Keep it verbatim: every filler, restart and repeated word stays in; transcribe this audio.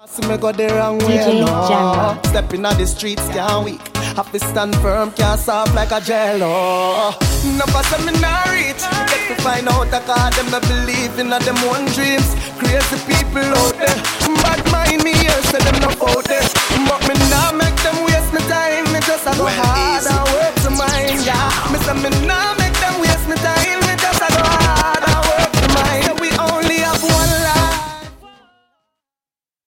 See me go the wrong way, D J no. Jam. Stepping on the streets, can't weak. Have to stand firm, can't soft like a jello. Never say me not reach. Get to find out I call them not believe in them own dreams. Crazy people out there, bad mind me here, say them not out there. But me not make them waste my time. Me just a go hard and work to mine, yeah. Me say me not